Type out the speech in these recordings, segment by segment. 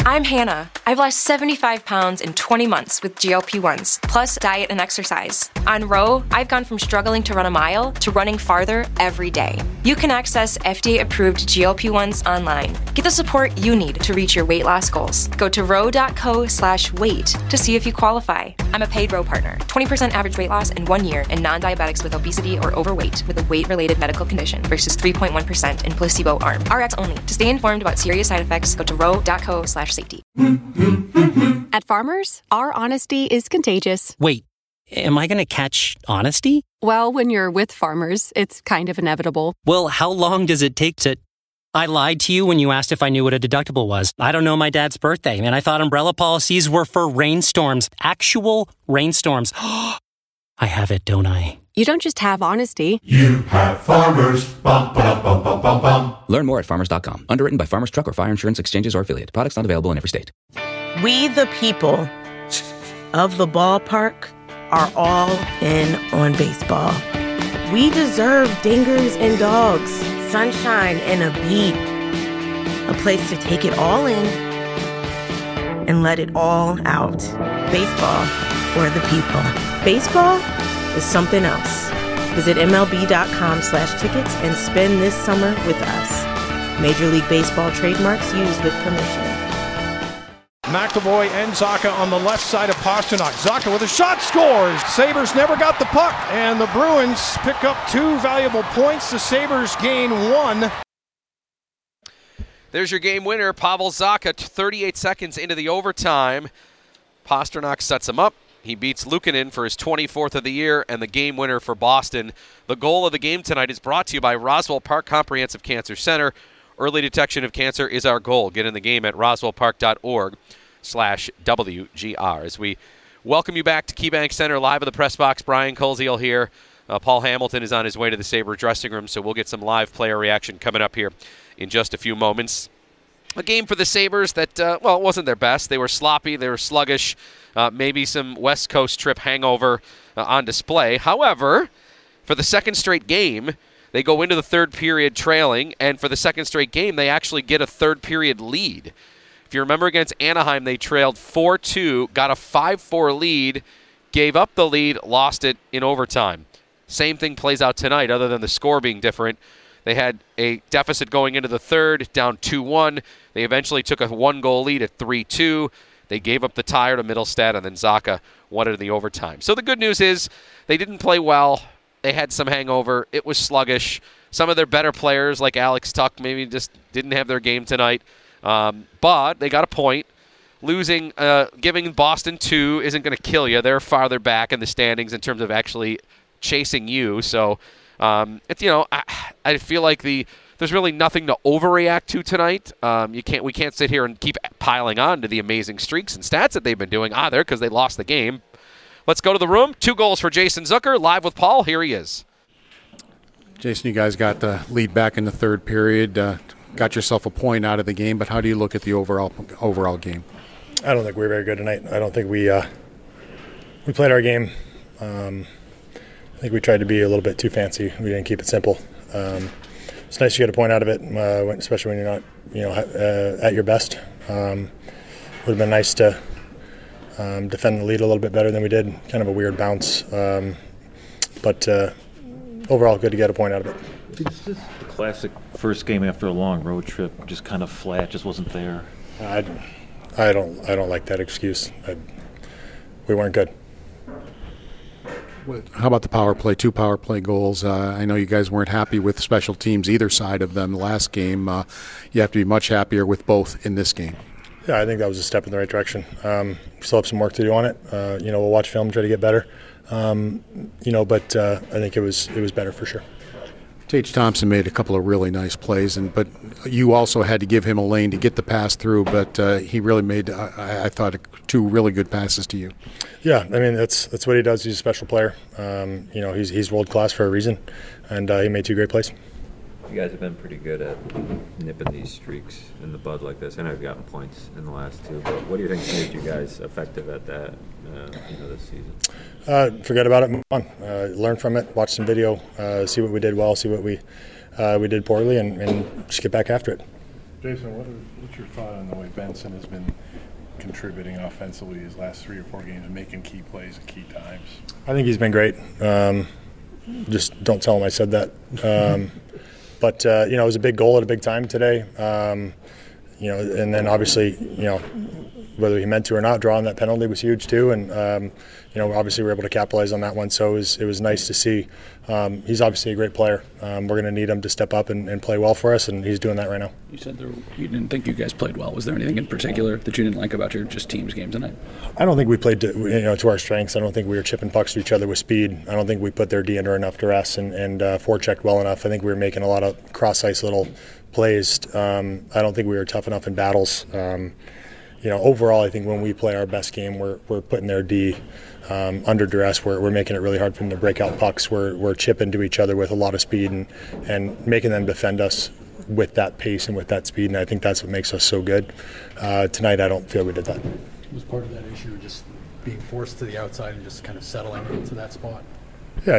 I'm Hannah. I've lost 75 pounds in 20 months with GLP-1s, plus diet and exercise. On Ro, I've gone from struggling to run a mile to running farther every day. You can access FDA-approved GLP-1s online. Get the support you need to reach your weight loss goals. Go to ro.co/weight to see if you qualify. I'm a paid Ro partner. 20% average weight loss in 1 year in non-diabetics with obesity or overweight with a weight-related medical condition versus 3.1% in placebo arm. RX only. To stay informed about serious side effects, go to ro.co/safety. At Farmers, our honesty is contagious. Wait, am I going to catch honesty? Well, when you're with Farmers, it's kind of inevitable. Well, how long does it take to... I lied to you when you asked if I knew what a deductible was. I don't know my dad's birthday, and I thought umbrella policies were for rainstorms. Actual rainstorms. I have it, don't I? You don't just have honesty. You have Farmers. Bum, ba, bum, bum, bum, bum. Learn more at farmers.com. Underwritten by Farmers Truck or Fire Insurance Exchanges or Affiliate. Products not available in every state. We, the people of the ballpark, are all in on baseball. We deserve dingers and dogs, sunshine and a beat. A place to take it all in and let it all out. Baseball for the people. Baseball is something else. Visit MLB.com/tickets and spend this summer with us. Major League Baseball trademarks used with permission. McAvoy and Zacha on the left side of Pastrnak. Zacha with a shot, scores! Sabres never got the puck, and the Bruins pick up 2 valuable points. The Sabres gain 1. There's your game winner, Pavel Zacha, 38 seconds into the overtime. Pastrnak sets him up. He beats Luukkonen for his 24th of the year and the game winner for Boston. The goal of the game tonight is brought to you by Roswell Park Comprehensive Cancer Center. Early detection of cancer is our goal. Get in the game at roswellpark.org/WGR. As we welcome you back to KeyBank Center, live at the press box, Brian Koziel here. Paul Hamilton is on his way to the Sabre dressing room, so we'll get some live player reaction coming up here in just a few moments. A game for the Sabres that, it wasn't their best. They were sloppy. They were sluggish. Maybe some West Coast trip hangover on display. However, for the second straight game, they go into the third period trailing, and for the second straight game, they actually get a third period lead. If you remember against Anaheim, they trailed 4-2, got a 5-4 lead, gave up the lead, lost it in overtime. Same thing plays out tonight, other than the score being different. They had a deficit going into the third, down 2-1. They eventually took a 1-goal lead at 3-2. They gave up the tire to Middlestad, and then Zacha won it in the overtime. So the good news is they didn't play well. They had some hangover. It was sluggish. Some of their better players, like Alex Tuch, maybe just didn't have their game tonight. But they got a point. Losing, giving Boston 2 isn't going to kill you. They're farther back in the standings in terms of actually chasing you. So, I feel like there's really nothing to overreact to tonight. We can't sit here and keep piling on to the amazing streaks and stats that they've been doing either because they lost the game. Let's go to the room. 2 goals for Jason Zucker. Live with Paul. Here he is. Jason, you guys got the lead back in the third period. Got yourself a point out of the game, but how do you look at the overall game? I don't think we were very good tonight. I don't think we played our game. I think we tried to be a little bit too fancy. We didn't keep it simple. It's nice to get a point out of it, especially when you're not, at your best. Would have been nice to defend the lead a little bit better than we did. Kind of a weird bounce, but overall, good to get a point out of it. It's just the classic first game after a long road trip, just kind of flat, just wasn't there. I don't like that excuse. We weren't good. How about the power play? 2 power play goals. I know you guys weren't happy with special teams, either side of them, the last game. You have to be much happier with both in this game. Yeah, I think that was a step in the right direction. Still have some work to do on it. We'll watch film, try to get better. But I think it was better for sure. Tage Thompson made a couple of really nice plays, but you also had to give him a lane to get the pass through, but he really made, I thought, 2 really good passes to you. Yeah, I mean, that's what he does. He's a special player. He's world-class for a reason, and he made 2 great plays. You guys have been pretty good at nipping these streaks in the bud like this. I know you've gotten points in the last 2, but what do you think made you guys effective at that this season? Forget about it, move on. Learn from it, watch some video, see what we did well, see what we did poorly, and just get back after it. Jason, what's your thought on the way Benson has been contributing offensively these last 3 or 4 games and making key plays at key times? I think he's been great. Just don't tell him I said that. But it was a big goal at a big time today. And then obviously, whether he meant to or not, drawing that penalty was huge too. And obviously we were able to capitalize on that one. So it was nice to see. He's obviously a great player. We're going to need him to step up and play well for us, and he's doing that right now. You said you didn't think you guys played well. Was there anything in particular that you didn't like about your just team's game tonight? I don't think we played to our strengths. I don't think we were chipping pucks to each other with speed. I don't think we put their D under enough duress and forechecked well enough. I think we were making a lot of cross-ice little plays. I don't think we were tough enough in battles. Overall, I think when we play our best game, we're putting their D under duress. We're making it really hard for them to break out pucks. We're chipping to each other with a lot of speed and making them defend us with that pace and with that speed. And I think that's what makes us so good. Tonight, I don't feel we did that. Was part of that issue just being forced to the outside and just kind of settling into that spot? Yeah,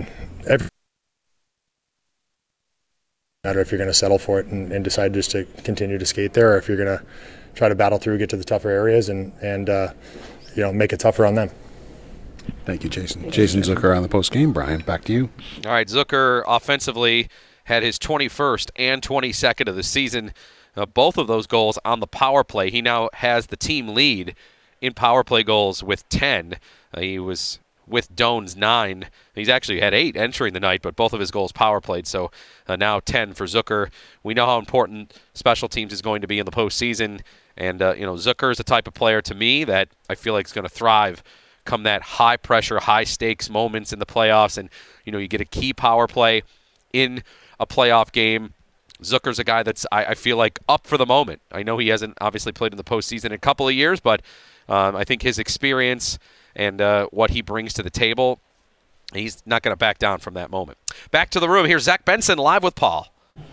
matter if you're going to settle for it and decide just to continue to skate there, or if you're going to try to battle through, get to the tougher areas, and make it tougher on them. Thank you, Jason. Jason Zucker on the post game. Brian, back to you. All right, Zucker offensively had his 21st and 22nd of the season. Both of those goals on the power play. He now has the team lead in power play goals with 10. He was with Doan's 9. He's actually had 8 entering the night, but both of his goals power played. So now 10 for Zucker. We know how important special teams is going to be in the postseason. And, Zucker is the type of player to me that I feel like is going to thrive come that high-pressure, high-stakes moments in the playoffs. And, you get a key power play in a playoff game. Zucker's a guy that's, I feel like, up for the moment. I know he hasn't obviously played in the postseason in a couple of years, but I think his experience and what he brings to the table, he's not going to back down from that moment. Back to the room. Here's Zach Benson live with Paul.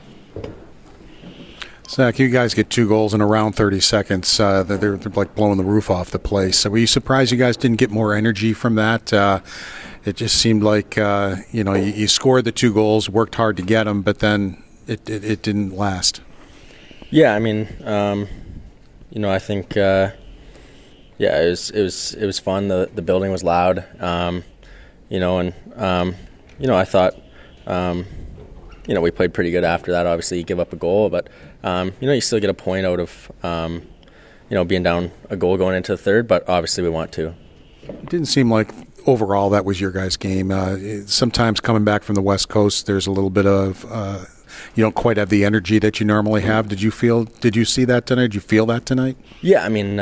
Zach, you guys get 2 goals in around 30 seconds. They're like blowing the roof off the place. So were you surprised you guys didn't get more energy from that? It just seemed like, you scored the 2 goals, worked hard to get them, but then it didn't last. Yeah, I mean, I think, it was fun. The building was loud, I thought, we played pretty good after that. Obviously, you give up a goal, but you still get a point out of, being down a goal going into the third. But obviously, we want to. It didn't seem like overall that was your guys' game. Sometimes coming back from the West Coast, there's a little bit of you don't quite have the energy that you normally have. Did you see that tonight? Did you feel that tonight? Yeah, I mean,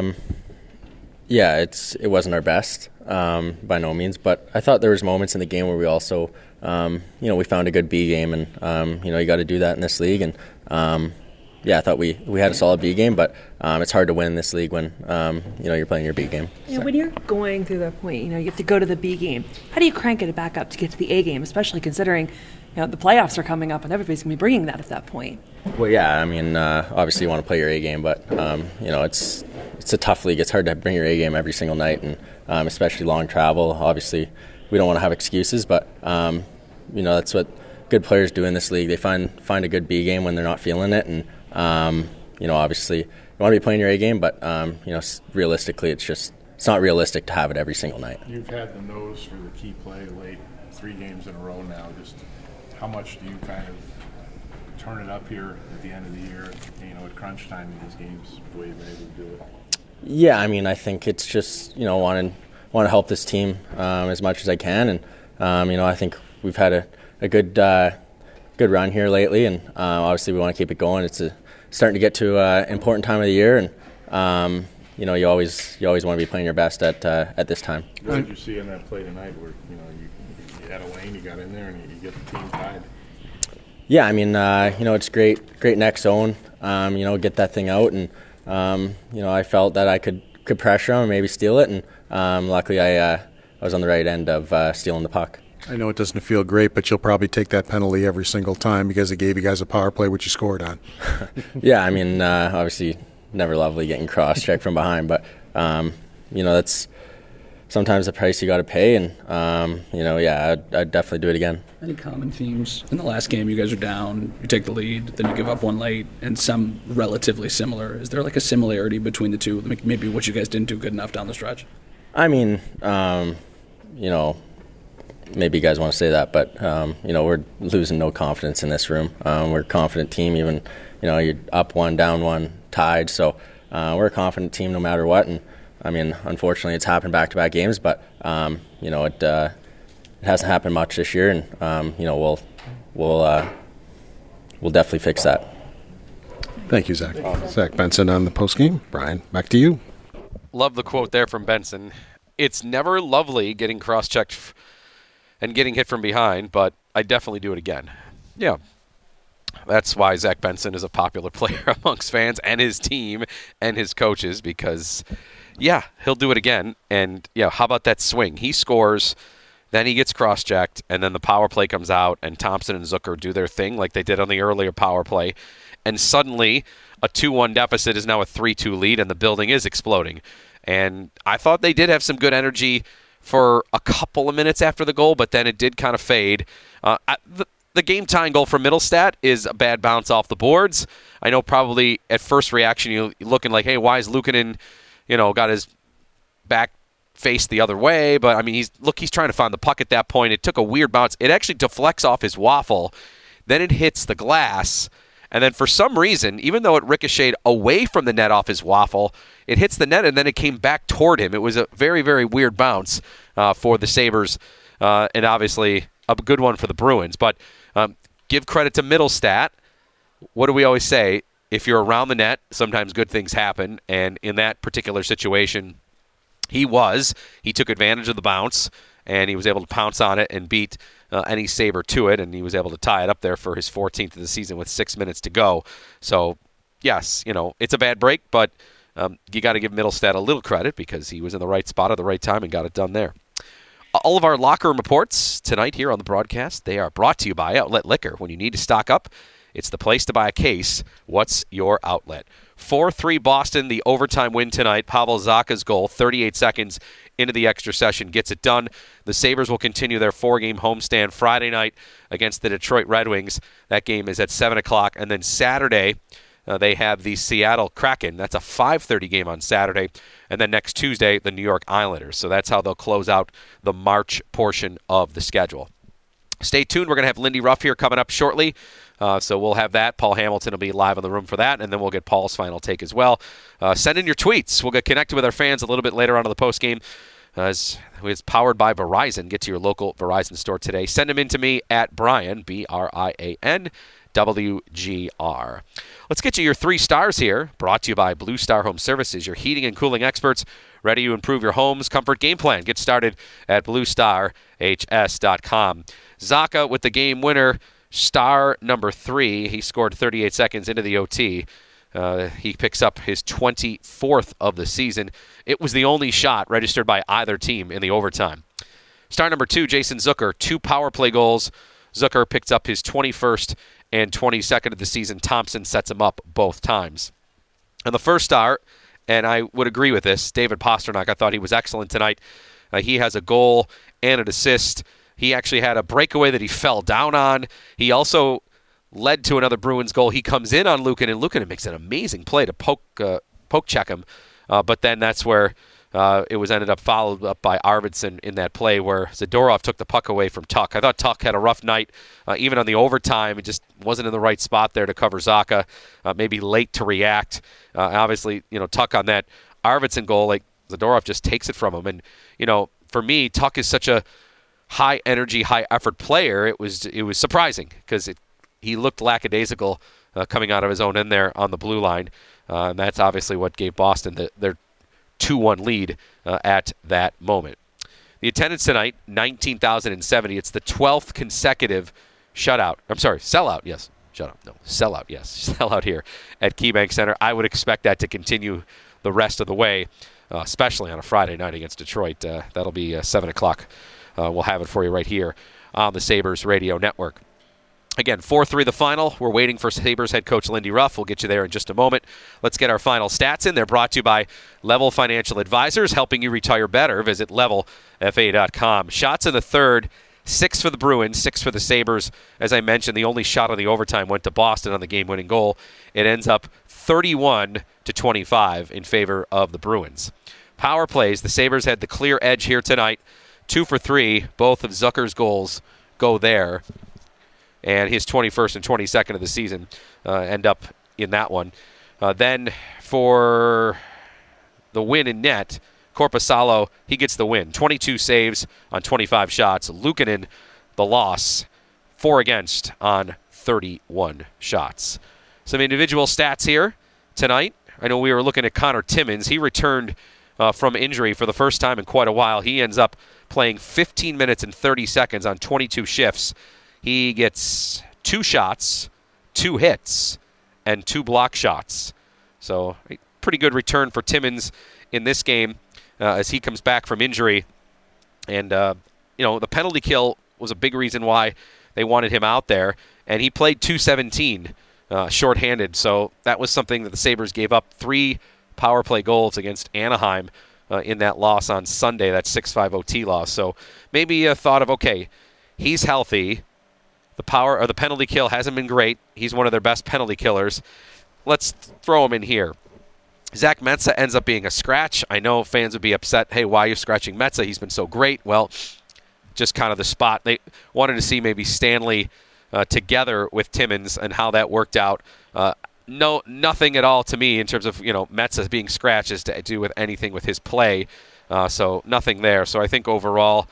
it wasn't our best by no means, but I thought there was moments in the game where we also, we found a good B game, and you got to do that in this league, and I thought we had a solid B game, but it's hard to win in this league when you're playing your B game. When you're going through that point, you have to go to the B game. How do you crank it back up to get to the A game, especially considering the playoffs are coming up and everybody's going to be bringing that at that point? Well, yeah, I mean, obviously you want to play your A game, but it's a tough league. It's hard to bring your A game every single night, and especially long travel. Obviously, we don't want to have excuses, but that's what good players do in this league. They find a good B game when they're not feeling it, and obviously you want to be playing your A game, but realistically, it's not realistic to have it every single night. You've had the nose for the key play late, 3 games in a row now. Just how much do you kind of turn it up here at the end of the year, at crunch time in these games, the way you've been able to do it? Yeah, I mean, I think it's just, want to help this team as much as I can, and I think we've had a good run here lately, and obviously we want to keep it going. It's starting to get to an important time of the year, and you always want to be playing your best at this time. What did you see in that play tonight, where you had a lane, you got in there, and you get the team tied? Yeah, I mean, it's great neck zone. Get that thing out, and I felt that I could pressure him and maybe steal it, and luckily I was on the right end of stealing the puck. I know it doesn't feel great, but you'll probably take that penalty every single time because it gave you guys a power play, which you scored on. Yeah, I mean, obviously never lovely getting cross-checked from behind, but, that's sometimes the price you got to pay. And I'd definitely do it again. Any common themes in the last game? You guys are down, you take the lead, then you give up one late, and some relatively similar. Is there like a similarity between the two? Maybe what you guys didn't do good enough down the stretch. I mean, maybe you guys want to say that, but we're losing no confidence in this room. We're a confident team, even you're up one, down one, tied. So we're a confident team no matter what. And I mean, unfortunately, it's happened back-to-back games, but it hasn't happened much this year, and we'll definitely fix that. Thank you, Zach. Zach Benson on the postgame. Brian, back to you. Love the quote there from Benson. It's never lovely getting cross-checked and getting hit from behind, but I definitely do it again. Yeah. That's why Zach Benson is a popular player amongst fans and his team and his coaches, because, yeah, he'll do it again. And, yeah, how about that swing? He scores, then he gets cross-checked, and then the power play comes out, and Thompson and Zucker do their thing like they did on the earlier power play. And suddenly a 2-1 deficit is now a 3-2 lead, and the building is exploding. And I thought they did have some good energy for a couple of minutes after the goal, but then it did kind of fade. The game-tying goal from Middlestat is a bad bounce off the boards. I know probably at first reaction you're looking like, hey, why is Luukkonen, got his back faced the other way? But, I mean, he's trying to find the puck at that point. It took a weird bounce. It actually deflects off his waffle. Then it hits the glass. And then for some reason, even though it ricocheted away from the net off his waffle, it hits the net and then it came back toward him. It was a very, very weird bounce for the Sabres, and obviously a good one for the Bruins. But give credit to Middlestat. What do we always say? If you're around the net, sometimes good things happen. And in that particular situation, he took advantage of the bounce, and he was able to pounce on it and beat any Sabre to it, and he was able to tie it up there for his 14th of the season with 6 minutes to go. So, yes, it's a bad break, but you got to give Middlestat a little credit because he was in the right spot at the right time and got it done there. All of our locker room reports tonight here on the broadcast, they are brought to you by Outlet Liquor. When you need to stock up, it's the place to buy a case. What's your outlet? 4-3 Boston, the overtime win tonight. Pavel Zacha's goal, 38 seconds into the extra session, gets it done. The Sabres will continue their 4-game homestand Friday night against the Detroit Red Wings. That game is at 7 o'clock. And then Saturday, they have the Seattle Kraken. That's a 5:30 game on Saturday. And then next Tuesday, the New York Islanders. So that's how they'll close out the March portion of the schedule. Stay tuned. We're going to have Lindy Ruff here coming up shortly. So we'll have that. Paul Hamilton will be live in the room for that, and then we'll get Paul's final take as well. Send in your tweets. We'll get connected with our fans a little bit later on in the postgame. It's powered by Verizon. Get to your local Verizon store today. Send them in to me at Brian, BRIAN, WGR. Let's get you your 3 stars here. Brought to you by Blue Star Home Services, your heating and cooling experts, ready to improve your home's comfort game plan. Get started at BlueStarHS.com. Zacha with the game winner. Star number 3, he scored 38 seconds into the OT. He picks up his 24th of the season. It was the only shot registered by either team in the overtime. Star number 2, Jason Zucker, 2 power play goals. Zucker picks up his 21st and 22nd of the season. Thompson sets him up both times. And the first star, and I would agree with this, David Pastrnak. I thought he was excellent tonight. He has a goal and an assist. He actually had a breakaway that he fell down on. He also led to another Bruins goal. He comes in on Luukkonen, and Luukkonen makes an amazing play to poke check him. But then that's where it was ended up followed up by Arvidsson in that play where Zadorov took the puck away from Tuch. I thought Tuch had a rough night, even on the overtime. It just wasn't in the right spot there to cover Zacha. Maybe late to react. Obviously, Tuch on that Arvidsson goal, like Zadorov just takes it from him. And for me, Tuch is such a high energy, high effort player. It was surprising because he looked lackadaisical coming out of his own end there on the blue line. And that's obviously what gave Boston their 2-1 lead at that moment. The attendance tonight, 19,070. It's the 12th consecutive sellout. Yes. Sellout, yes. Sellout here at KeyBank Center. I would expect that to continue the rest of the way, especially on a Friday night against Detroit. That'll be 7 o'clock. We'll have it for you right here on the Sabres Radio Network. Again, 4-3 the final. We're waiting for Sabres head coach Lindy Ruff. We'll get you there in just a moment. Let's get our final stats in. They're brought to you by Level Financial Advisors, helping you retire better. Visit levelfa.com. Shots in the third, 6 for the Bruins, 6 for the Sabres. As I mentioned, the only shot of the overtime went to Boston on the game-winning goal. It ends up 31-25 in favor of the Bruins. Power plays, the Sabres had the clear edge here tonight. 2 for 3, both of Zucker's goals go there. And his 21st and 22nd of the season end up in that one. Then for the win in net, Korpisalo, he gets the win. 22 saves on 25 shots. Luukkonen, the loss, 4 against on 31 shots. Some individual stats here tonight. I know we were looking at Connor Timmins. He returned from injury for the first time in quite a while. He ends up playing 15 minutes and 30 seconds on 22 shifts. He gets 2 shots, 2 hits, and 2 block shots. So a pretty good return for Timmins in this game as he comes back from injury. And, the penalty kill was a big reason why they wanted him out there. And he played .217 shorthanded. So that was something that the Sabres gave up. 3 power play goals against Anaheim in that loss on Sunday, that 6-5 OT loss. So maybe a thought of, okay, he's healthy. The power or the penalty kill hasn't been great. He's one of their best penalty killers. Let's throw him in here. Zach Metsa ends up being a scratch. I know fans would be upset. Hey, why are you scratching Metsa? He's been so great. Well, just kind of the spot. They wanted to see maybe Stanley together with Timmins and how that worked out. Nothing at all to me in terms of Metsa being scratched is to do with anything with his play. So nothing there. So I think overall.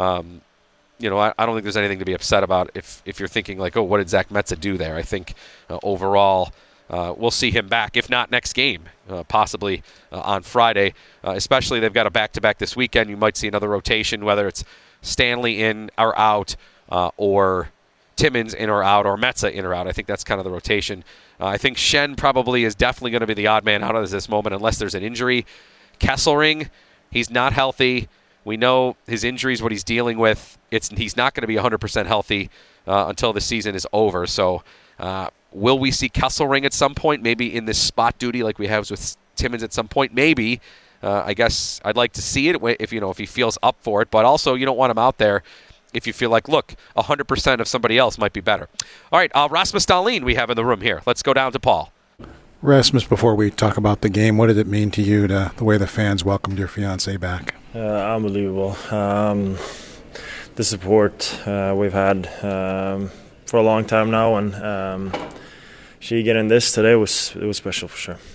I don't think there's anything to be upset about if you're thinking like, oh, what did Zach Metsa do there? I think overall we'll see him back, if not next game, possibly on Friday. Especially they've got a back-to-back this weekend. You might see another rotation, whether it's Stanley in or out or Timmins in or out or Metsa in or out. I think that's kind of the rotation. I think Schenn probably is definitely going to be the odd man out of this moment unless there's an injury. Kesselring, he's not healthy. We know his injuries, what he's dealing with. He's not going to be 100% healthy until the season is over. So will we see Kesselring at some point, maybe in this spot duty like we have with Timmins at some point? Maybe. I guess I'd like to see it if he feels up for it. But also you don't want him out there if you feel like, look, 100% of somebody else might be better. All right, Rasmus Dahlin we have in the room here. Let's go down to Paul. Rasmus, before we talk about the game, what did it mean to you the way the fans welcomed your fiancée back? Unbelievable. The support we've had for a long time now, and she getting this today was special for sure.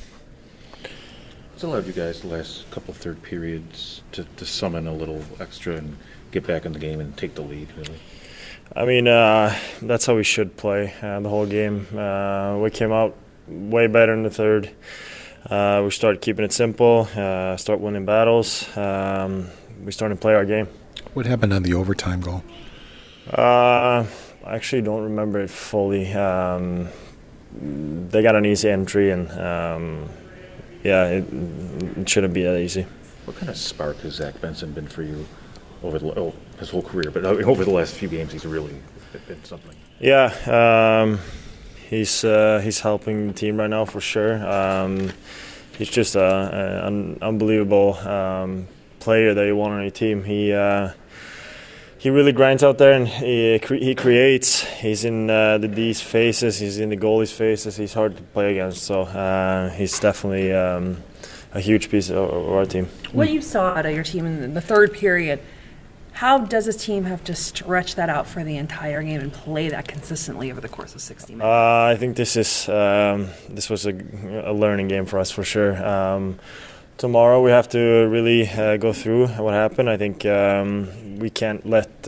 It's allowed you guys the last couple third periods to summon a little extra and get back in the game and take the lead, really. I mean, that's how we should play the whole game. We came out way better in the third. We started keeping it simple, start winning battles. We started to play our game. What happened on the overtime goal? I actually don't remember it fully. They got an easy entry, and it shouldn't be that easy. What kind of spark has Zach Benson been for you over his whole career? But over the last few games, he's really been something. Yeah. He's helping the team right now for sure. He's just an unbelievable player that you want on your team. He really grinds out there and he creates. He's in the D's faces. He's in the goalie's faces. He's hard to play against. So he's definitely a huge piece of our team. What you saw out of your team in the third period, how does this team have to stretch that out for the entire game and play that consistently over the course of 60 minutes? I think this was a learning game for us for sure. Tomorrow we have to really go through what happened. I think we can't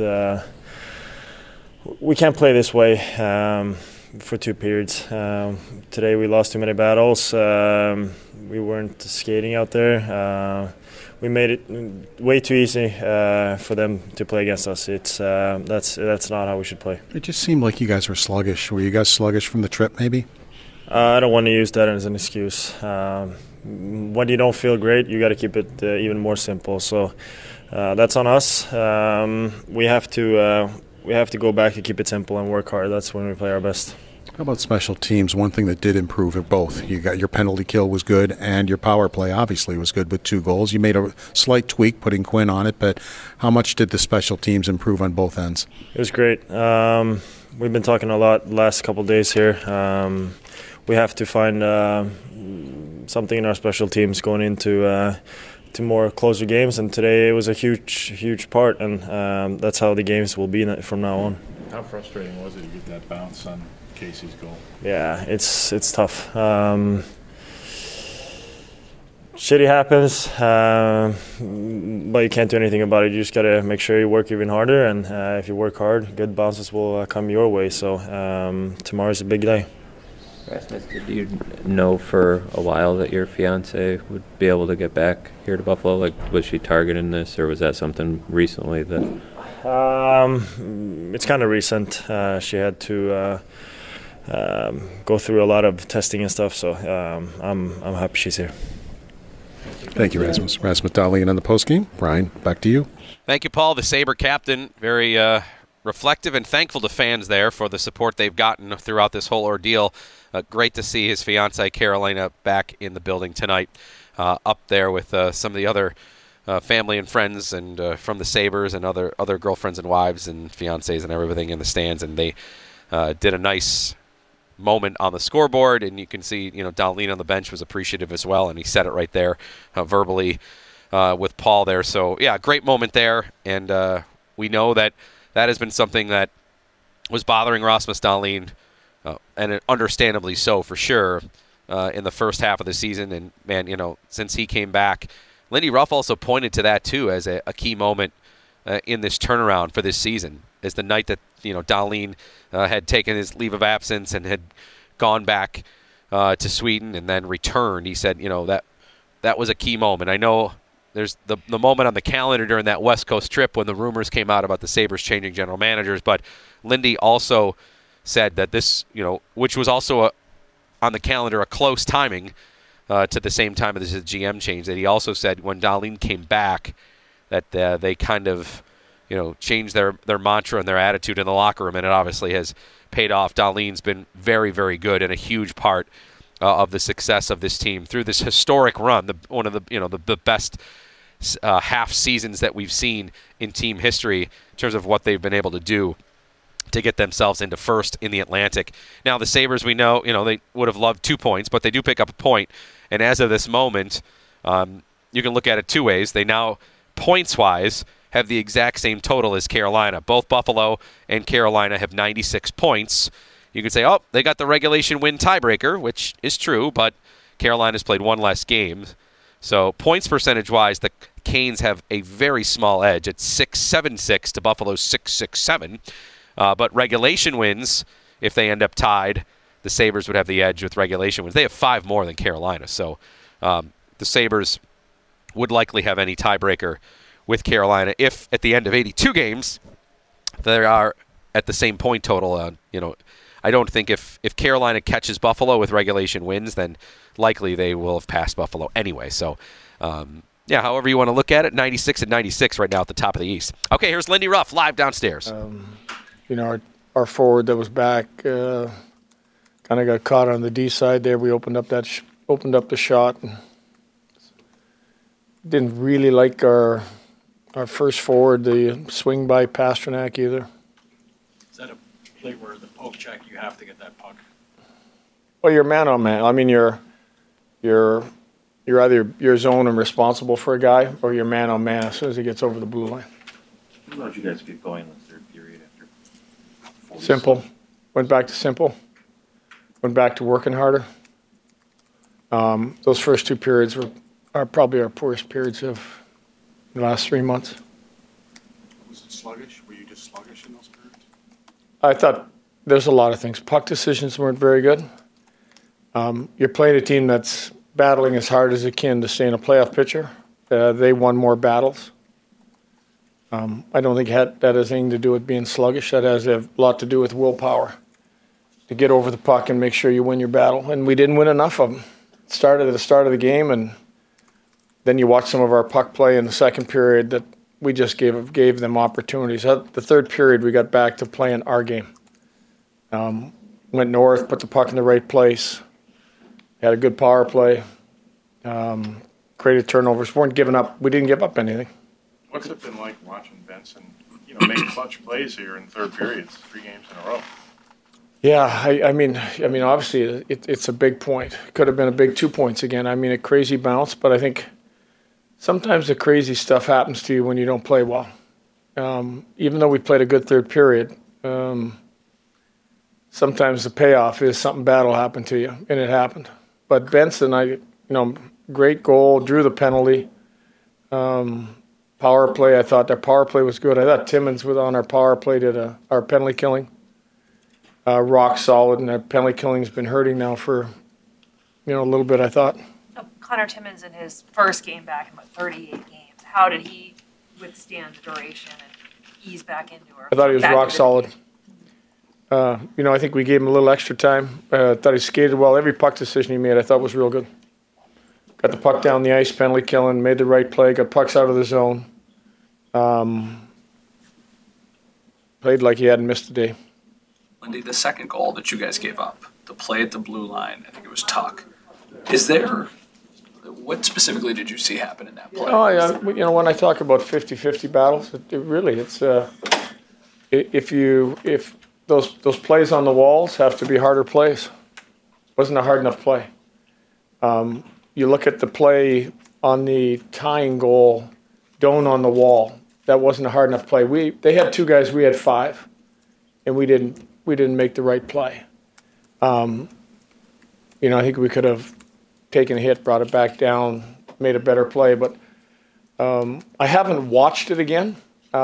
play this way for 2 periods. Today we lost too many battles. We weren't skating out there. We made it way too easy for them to play against us. That's not how we should play. It just seemed like you guys were sluggish. Were you guys sluggish from the trip, maybe? I don't want to use that as an excuse. When you don't feel great, you got to keep it even more simple. So that's on us. We have to we have to go back and keep it simple and work hard. That's when we play our best. How about special teams? One thing that did improve at both. You got your penalty kill was good, and your power play obviously was good with 2 goals. You made a slight tweak putting Quinn on it, but how much did the special teams improve on both ends? It was great. We've been talking a lot the last couple of days here. We have to find something in our special teams going into to more closer games, and today it was a huge part, and that's how the games will be from now on. How frustrating was it to get that bounce on Casey's goal? Yeah, it's tough. Shitty happens, but you can't do anything about it. You just got to make sure you work even harder, and if you work hard, good bounces will come your way. So tomorrow's a big day. Rasmus, did you know for a while that your fiance would be able to get back here to Buffalo? Like, was she targeting this, or was that something recently that? It's kind of recent. She had to go through a lot of testing and stuff, so I'm happy she's here. Thank you, Rasmus. Rasmus Dahlin on the postgame. Brian, back to you. Thank you, Paul, the Sabre captain. Very reflective and thankful to fans there for the support they've gotten throughout this whole ordeal. Great to see his fiancée, Carolina, back in the building tonight, up there with some of the other family and friends and from the Sabres and other girlfriends and wives and fiancés and everything in the stands. And they did a nice moment on the scoreboard, and you can see, Dahlin on the bench was appreciative as well, and he said it right there verbally with Paul there. So, yeah, great moment there, and we know that has been something that was bothering Rasmus Dahlin, and understandably so for sure, in the first half of the season. And, man, since he came back, Lindy Ruff also pointed to that, too, as a key moment in this turnaround for this season, is the night that, Dahlin had taken his leave of absence and had gone back to Sweden and then returned. He said, that was a key moment. I know there's the moment on the calendar during that West Coast trip when the rumors came out about the Sabres changing general managers, but Lindy also said that this, which was also on the calendar a close timing to the same time as the GM change, that he also said when Dahlin came back that they kind of, changed their mantra and their attitude in the locker room, and it obviously has paid off. Dahlin's been very, very good and a huge part of the success of this team through this historic run, one of the best half seasons that we've seen in team history in terms of what they've been able to do to get themselves into first in the Atlantic. Now, the Sabres, we know, they would have loved 2 points, but they do pick up a point. And as of this moment, you can look at it two ways. They now, points-wise, have the exact same total as Carolina. Both Buffalo and Carolina have 96 points. You can say, oh, they got the regulation win tiebreaker, which is true, but Carolina's played one less game. So points percentage-wise, the Canes have a very small edge at 6.76 to Buffalo's 6.67. But regulation wins, if they end up tied, the Sabres would have the edge with regulation wins. They have 5 more than Carolina. So the Sabres would likely have any tiebreaker with Carolina if at the end of 82 games they are at the same point total. I don't think if Carolina catches Buffalo with regulation wins, then likely they will have passed Buffalo anyway. So, however you want to look at it, 96 and 96 right now at the top of the East. Okay, here's Lindy Ruff live downstairs. Our forward that was back kind of got caught on the D side there. We opened up the shot. Didn't really like our first forward, the swing by Pastrnak either. Is that a play where the poke check, you have to get that puck? Well, you're man on man. I mean, you're either your zone and responsible for a guy, or you're man on man as soon as he gets over the blue line. How did you guys get going in the third period after? Simple. Went back to simple. Went back to working harder. Those first 2 periods are probably our poorest periods of the last 3 months. Was it sluggish? Were you just sluggish in those periods? I thought there's a lot of things. Puck decisions weren't very good. You're playing a team that's battling as hard as it can to stay in a playoff picture. They won more battles. I don't think that has anything to do with being sluggish. That has a lot to do with willpower to get over the puck and make sure you win your battle. And we didn't win enough of them. It started at the start of the game, and then you watch some of our puck play in the second period that we just gave them opportunities. The third period, we got back to playing our game. Went north, put the puck in the right place, had a good power play, created turnovers, weren't giving up. We didn't give up anything. What's it been like watching Benson, make clutch plays here in third periods, 3 games in a row? Yeah, I mean, obviously it's a big point. Could have been a big 2 points again. I mean, a crazy bounce, but I think sometimes the crazy stuff happens to you when you don't play well. Even though we played a good third period, sometimes the payoff is something bad will happen to you, and it happened. But Benson, great goal, drew the penalty. Power play, I thought their power play was good. I thought Timmins was on our power play, did our penalty killing. Rock solid, and that penalty killing's been hurting now for, a little bit, I thought. Connor Timmins in his first game back in 38 games, how did he withstand the duration and ease back into her? I thought he was rock solid. I think we gave him a little extra time. Thought he skated well. Every puck decision he made, I thought was real good. Got the puck down the ice, penalty killing, made the right play, got pucks out of the zone. Played like he hadn't missed a day. Lindy, the second goal that you guys gave up, the play at the blue line, I think it was Tuck. What specifically did you see happen in that play? Oh, yeah. When I talk about 50-50 battles, if those plays on the walls have to be harder plays. Wasn't a hard enough play. You look at the play on the tying goal, Doan on the wall. That wasn't a hard enough play. They had 2 guys, we had 5, and we didn't make the right play. I think we could have taken a hit, brought it back down, made a better play. But I haven't watched it again.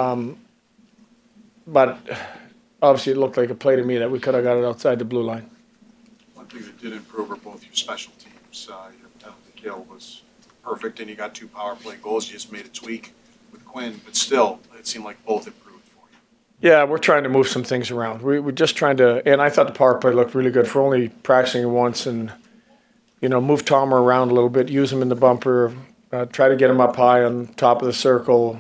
But obviously it looked like a play to me that we could have got it outside the blue line. One thing that did improve are both your special teams. Your penalty kill was perfect, and you got 2 power play goals. You just made a tweak with Quinn, but still, it seemed like both improved. Yeah, we're trying to move some things around. We're just trying to, and I thought the power play looked really good for only practicing it once, and move Tomer around a little bit, use him in the bumper, try to get him up high on top of the circle,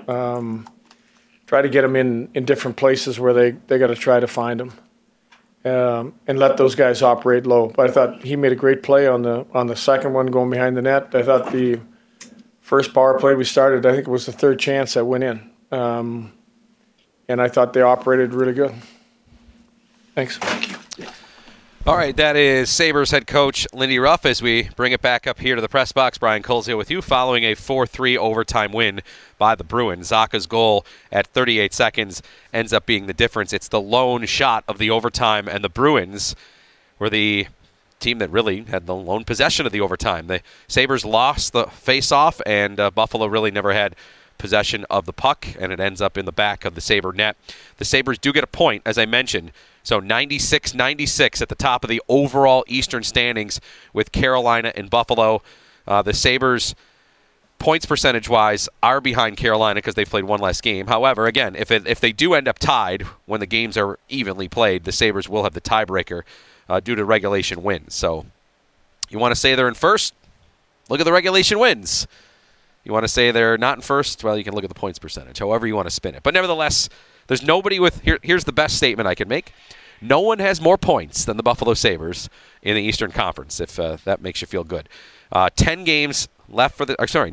try to get him in different places where they got to try to find him, and let those guys operate low. But I thought he made a great play on the second one going behind the net. I thought the first power play we started, I think it was the third chance that went in. And I thought they operated really good. Thanks. Thank you. All right, that is Sabres head coach Lindy Ruff as we bring it back up here to the press box. Brian Koziol with you following a 4-3 overtime win by the Bruins. Zacha's goal at 38 seconds ends up being the difference. It's the lone shot of the overtime, and the Bruins were the team that really had the lone possession of the overtime. The Sabres lost the face-off, and Buffalo really never had possession of the puck, and it ends up in the back of the Sabre net. The Sabres do get a point, as I mentioned. So 96-96 at the top of the overall Eastern standings with Carolina and Buffalo. The Sabres, points percentage-wise, are behind Carolina because they've played one less game. However, again, if they do end up tied when the games are evenly played, the Sabres will have the tiebreaker due to regulation wins. So you want to say they're in first? Look at the regulation wins. You want to say they're not in first? Well, you can look at the points percentage, however you want to spin it. But nevertheless, there's nobody with here's the best statement I can make. No one has more points than the Buffalo Sabres in the Eastern Conference, if that makes you feel good. 9 games now left for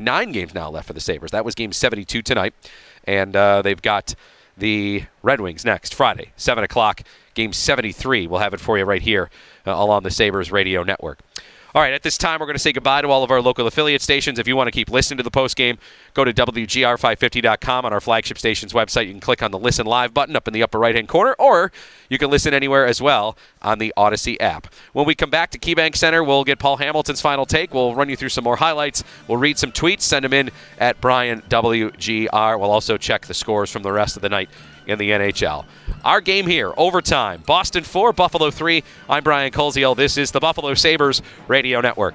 the Sabres. That was game 72 tonight. And they've got the Red Wings next, Friday, 7 o'clock. Game 73. We'll have it for you right here along the Sabres radio network. All right, at this time, we're going to say goodbye to all of our local affiliate stations. If you want to keep listening to the postgame, go to WGR550.com on our flagship station's website. You can click on the Listen Live button up in the upper right-hand corner, or you can listen anywhere as well on the Odyssey app. When we come back to KeyBank Center, we'll get Paul Hamilton's final take. We'll run you through some more highlights. We'll read some tweets, send them in at Brian WGR. We'll also check the scores from the rest of the night in the NHL. Our game here, overtime. Boston 4, Buffalo 3. I'm Brian Koziol. This is the Buffalo Sabres Radio Network.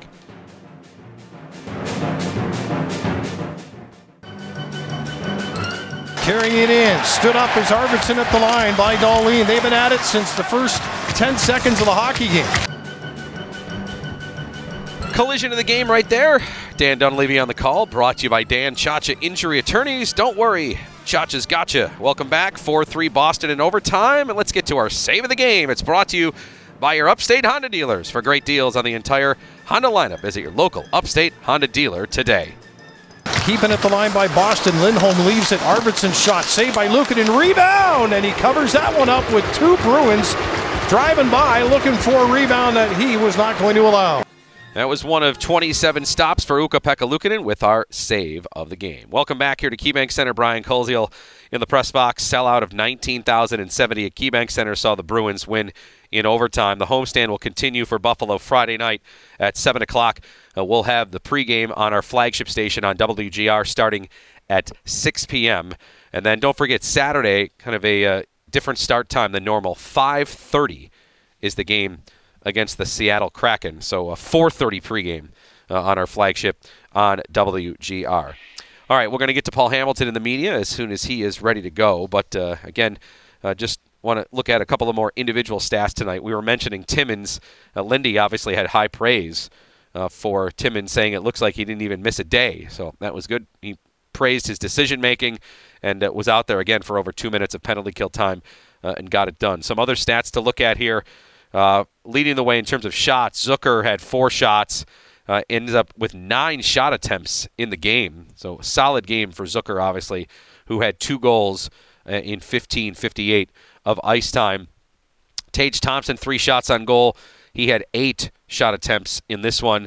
Carrying it in. Stood up is Arvidsson at the line by Dahlin. They've been at it since the first 10 seconds of the hockey game. Collision of the game right there. Dan Dunleavy on the call, brought to you by Dan Chacha Injury Attorneys. Don't worry, Chacha's gotcha. Welcome back, 4-3 Boston in overtime, and let's get to our save of the game. It's brought to you by your Upstate Honda dealers. For great deals on the entire Honda lineup, visit your local Upstate Honda dealer today. Keeping at the line by Boston. Lindholm leaves it. Arvidsson shot. Saved by Luukkonen. Rebound. And he covers that one up with two Bruins driving by looking for a rebound that he was not going to allow. That was one of 27 stops for Ukko-Pekka Luukkonen with our save of the game. Welcome back here to KeyBank Center. Brian Koziel in the press box. Sellout of 19,070 at KeyBank Center saw the Bruins win in overtime. The homestand will continue for Buffalo Friday night at 7 o'clock. We'll have the pregame on our flagship station on WGR starting at 6 p.m. And then don't forget Saturday, kind of a different start time than normal. 5:30 is the game against the Seattle Kraken. So a 4:30 pregame on our flagship on WGR. All right, we're going to get to Paul Hamilton in the media as soon as he is ready to go. But again, just want to look at a couple of more individual stats tonight. We were mentioning Timmins. Lindy obviously had high praise for Timmins, saying it looks like he didn't even miss a day. So that was good. He praised his decision-making and was out there again for over 2 minutes of penalty kill time and got it done. Some other stats to look at here. Leading the way in terms of shots, Zucker had 4 shots, ends up with 9 shot attempts in the game. So solid game for Zucker, obviously, who had 2 goals in 15:58 of ice time. Tage Thompson, 3 shots on goal. He had 8 shot attempts in this one.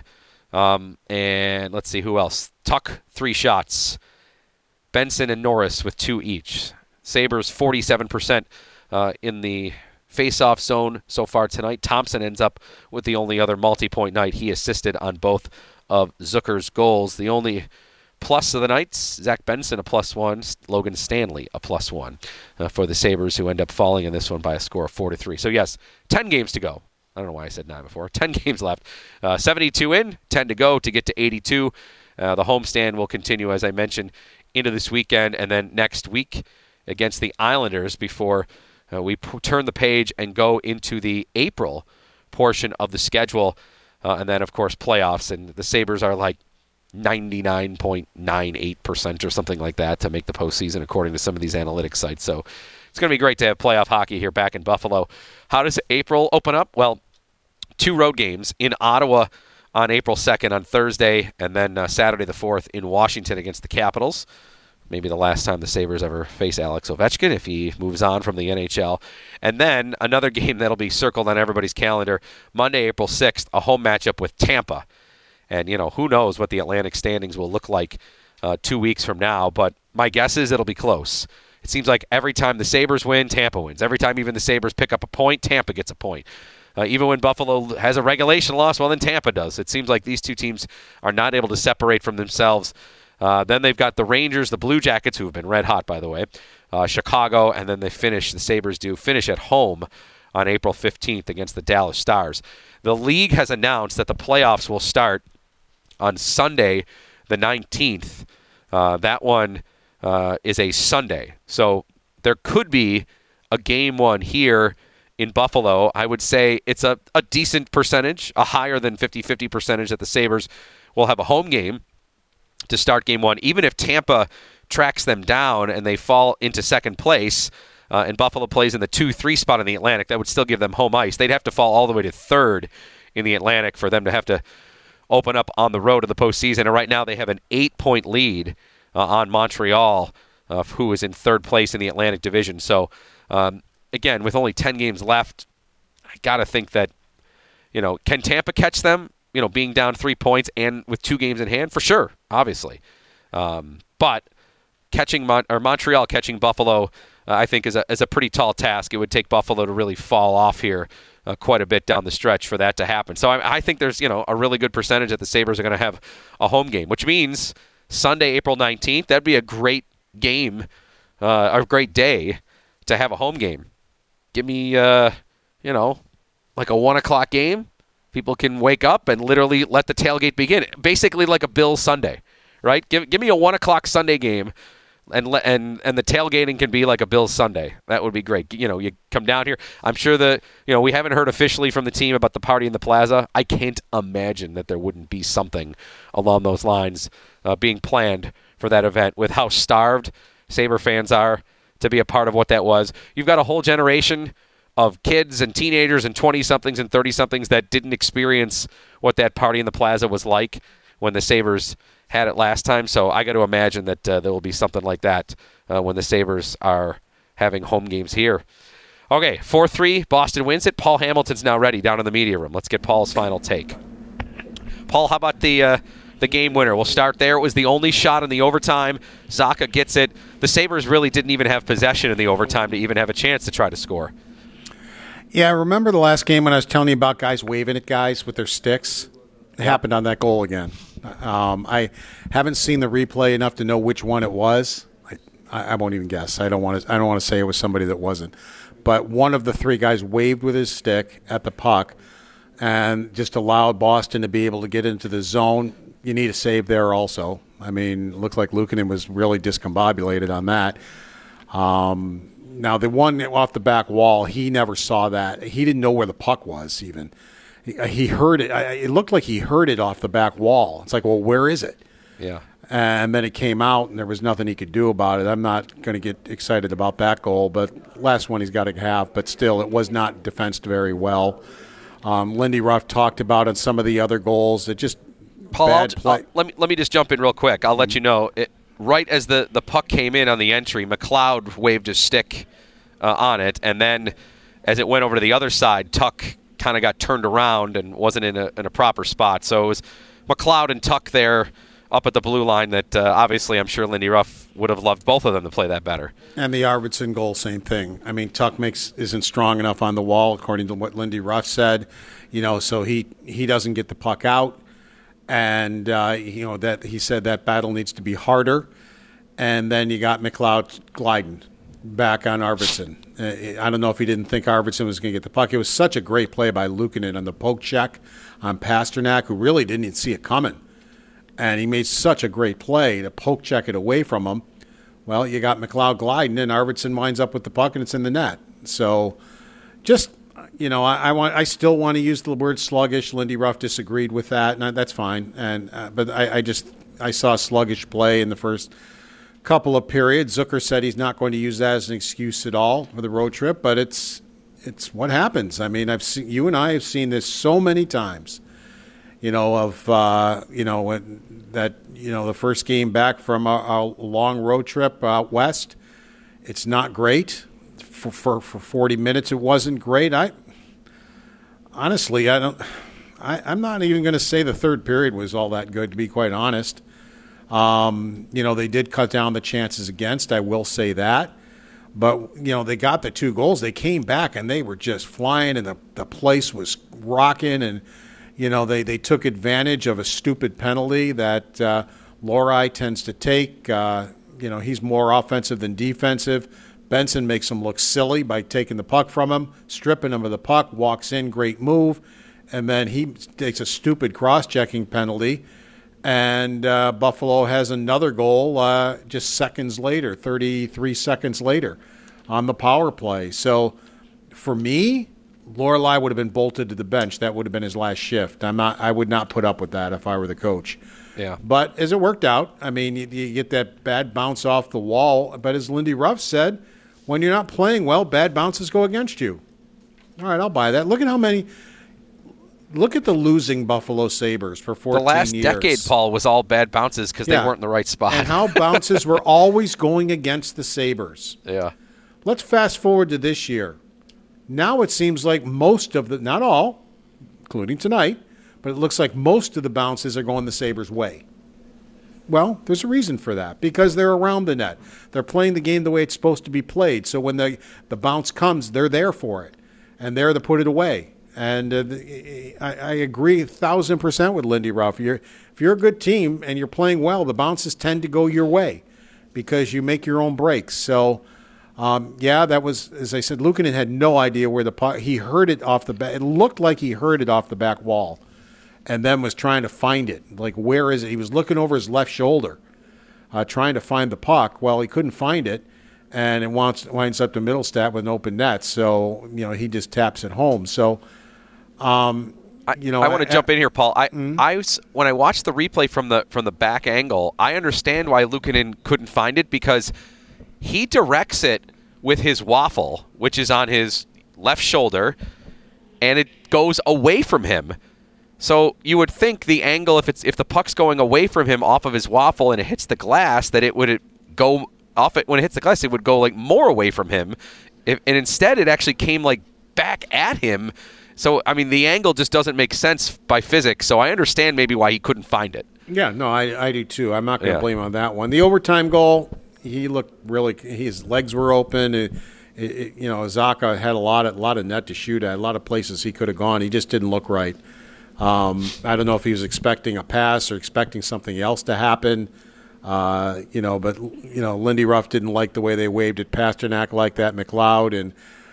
And let's see who else. Tuck, 3 shots. Benson and Norris with 2 each. Sabres 47% in the face-off zone so far tonight. Thompson ends up with the only other multi-point night. He assisted on both of Zucker's goals. The only plus of the nights, Zach Benson a +1, Logan Stanley a +1 for the Sabres, who end up falling in this one by a score of 4-3. So yes, 10 games to go. I don't know why I said 9 before. 10 games left. 72 in, 10 to go to get to 82. The homestand will continue, as I mentioned, into this weekend and then next week against the Islanders before we turn the page and go into the April portion of the schedule. And then, of course, playoffs. And the Sabres are like 99.98% or something like that to make the postseason, according to some of these analytics sites. So it's going to be great to have playoff hockey here back in Buffalo. How does April open up? Well, 2 road games in Ottawa on April 2nd on Thursday, and then Saturday the 4th in Washington against the Capitals. Maybe the last time the Sabres ever face Alex Ovechkin if he moves on from the NHL. And then another game that'll be circled on everybody's calendar, Monday, April 6th, a home matchup with Tampa. And, you know, who knows what the Atlantic standings will look like 2 weeks from now, but my guess is it'll be close. It seems like every time the Sabres win, Tampa wins. Every time even the Sabres pick up a point, Tampa gets a point. Even when Buffalo has a regulation loss, well, then Tampa does. It seems like these two teams are not able to separate from themselves. Then they've got the Rangers, the Blue Jackets, who have been red hot, by the way, Chicago, and then the Sabres do finish at home on April 15th against the Dallas Stars. The league has announced that the playoffs will start on Sunday, the 19th. That one is a Sunday. So there could be a game 1 here in Buffalo. I would say it's a decent percentage, a higher than 50-50 percentage that the Sabres will have a home game to start game 1. Even if Tampa tracks them down and they fall into second place and Buffalo plays in the 2-3 spot in the Atlantic, that would still give them home ice. They'd have to fall all the way to 3rd in the Atlantic for them to have to open up on the road to the postseason. And right now they have an 8-point lead on Montreal, who is in 3rd place in the Atlantic Division. So, again, with only 10 games left, I got to think that, you know, can Tampa catch them, you know, being down 3 points and with 2 games in hand? For sure, obviously. But catching Montreal catching Buffalo, I think is a pretty tall task. It would take Buffalo to really fall off here quite a bit down the stretch for that to happen. So I think there's, you know, a really good percentage that the Sabres are going to have a home game, which means Sunday, April 19th, that'd be a great game, a great day to have a home game. Give me, you know, like a 1 o'clock game. People can wake up and literally let the tailgate begin. Basically like a Bills Sunday, right? Give me a 1 o'clock Sunday game And the tailgating can be like a Bills Sunday. That would be great. You come down here. I'm sure we haven't heard officially from the team about the party in the plaza. I can't imagine that there wouldn't be something along those lines being planned for that event with how starved Sabre fans are to be a part of what that was. You've got a whole generation of kids and teenagers and 20-somethings and 30-somethings that didn't experience what that party in the plaza was like when the Sabres had it last time. So I got to imagine that there will be something like that when the Sabres are having home games here. Okay, 4-3, Boston wins it. Paul Hamilton's now ready down in the media room. Let's get Paul's final take. Paul, how about the game winner? We'll start there. It was the only shot in the overtime. Zacha gets it. The Sabres really didn't even have possession in the overtime to even have a chance to try to score. Yeah, remember the last game when I was telling you about guys waving at guys with their sticks? It happened on that goal again. I haven't seen the replay enough to know which one it was. I won't even guess. I don't want to say it was somebody that wasn't. But one of the three guys waved with his stick at the puck and just allowed Boston to be able to get into the zone. You need a save there also. I mean, it looked like Luukkonen was really discombobulated on that. Now, the one off the back wall, he never saw that. He didn't know where the puck was even. He heard it. It looked like he heard it off the back wall. It's like, well, where is it? Yeah. And then it came out, and there was nothing he could do about it. I'm not going to get excited about that goal, but last one he's got to have. But still, it was not defensed very well. Lindy Ruff talked about on some of the other goals. It just Paul, bad play. Let me just jump in real quick. I'll let you know. Right as the puck came in on the entry, McLeod waved his stick on it, and then as it went over to the other side, Tuck kind of got turned around and wasn't in a proper spot. So it was McLeod and Tuck there up at the blue line that obviously I'm sure Lindy Ruff would have loved both of them to play that better. And the Arvidsson goal, same thing. I mean, Tuck isn't strong enough on the wall, according to what Lindy Ruff said. So he doesn't get the puck out. And, that he said that battle needs to be harder. And then you got McLeod gliding back on Arvidsson. I don't know if he didn't think Arvidsson was going to get the puck. It was such a great play by Luukkonen on the poke check on Pasternak, who really didn't even see it coming. And he made such a great play to poke check it away from him. Well, you got McLeod gliding, and Arvidsson winds up with the puck, and it's in the net. So just... I still want to use the word sluggish. Lindy Ruff disagreed with that, and that's fine. But I saw sluggish play in the first couple of periods. Zucker said he's not going to use that as an excuse at all for the road trip, but it's what happens. I mean, you and I have seen this so many times. The first game back from a long road trip out west, it's not great. For 40 minutes, it wasn't great. Honestly, I'm not even going to say the third period was all that good, to be quite honest. They did cut down the chances against. I will say that. But, they got the 2 goals. They came back, and they were just flying, and the place was rocking. And, they took advantage of a stupid penalty that Lohrei tends to take. He's more offensive than defensive. Benson makes him look silly by taking the puck from him, stripping him of the puck, walks in, great move, and then he takes a stupid cross-checking penalty, and Buffalo has another goal just seconds later, 33 seconds later, on the power play. So for me, Lohrei would have been bolted to the bench. That would have been his last shift. I would not put up with that if I were the coach. Yeah. But as it worked out, I mean, you get that bad bounce off the wall. But as Lindy Ruff said, when you're not playing well, bad bounces go against you. All right, I'll buy that. Look at the losing Buffalo Sabres for 14 years. The last decade, Paul, was all bad bounces because they weren't in the right spot. And how bounces were always going against the Sabres. Yeah. Let's fast forward to this year. Now it seems like most of the, not all, including tonight, but it looks like most of the bounces are going the Sabres' way. Well, there's a reason for that, because they're around the net. They're playing the game the way it's supposed to be played. So when the bounce comes, they're there for it, and they're to put it away. And I agree 1,000% with Lindy Ruff. If you're a good team and you're playing well, the bounces tend to go your way because you make your own breaks. So, that was, as I said, Luukkonen had no idea where the puck. He heard it off the back. It looked like he heard it off the back wall, and then was trying to find it. Like, where is it? He was looking over his left shoulder. trying to find the puck. Well, he couldn't find it, and it winds up to Middlestat with an open net. So, he just taps it home. So, I want to jump in here, Paul. When I watched the replay from the back angle, I understand why Luukkonen couldn't find it, because he directs it with his waffle, which is on his left shoulder, and it goes away from him. So you would think the angle, if the puck's going away from him off of his waffle and it hits the glass, that it would go off it when it hits the glass. It would go like more away from him, and instead it actually came like back at him. So I mean, the angle just doesn't make sense by physics. So I understand maybe why he couldn't find it. Yeah, no, I do too. I'm not going to blame on that one. The overtime goal, he looked really. His legs were open. Zacha had a lot of net to shoot at, a lot of places he could have gone. He just didn't look right. I don't know if he was expecting a pass or expecting something else to happen. But Lindy Ruff didn't like the way they waved at Pasternak like that, McLeod, and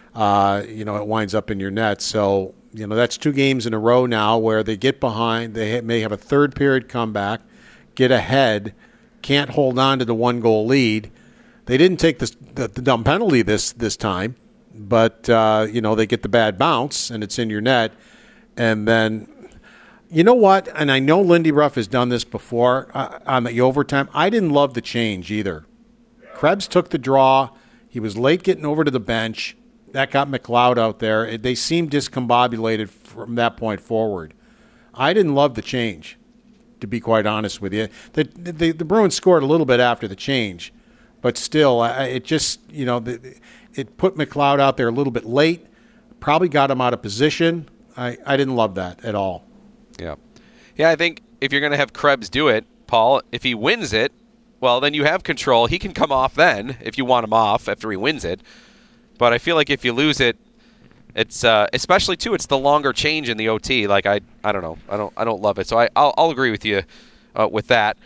it winds up in your net. So that's 2 games in a row now where they get behind. They may have a third period comeback, get ahead, can't hold on to the 1-goal lead. They didn't take the dumb penalty this time, but they get the bad bounce and it's in your net, and then. You know what? And I know Lindy Ruff has done this before on the overtime. I didn't love the change either. Krebs took the draw. He was late getting over to the bench. That got McLeod out there. They seemed discombobulated from that point forward. I didn't love the change, to be quite honest with you. The Bruins scored a little bit after the change, but still, it just, it put McLeod out there a little bit late, probably got him out of position. I didn't love that at all. Yeah, I think if you're going to have Krebs do it, Paul, if he wins it, well, then you have control. He can come off then if you want him off after he wins it. But I feel like if you lose it, it's especially too, it's the longer change in the OT. Like I don't know, I don't love it. So I'll agree with you with that.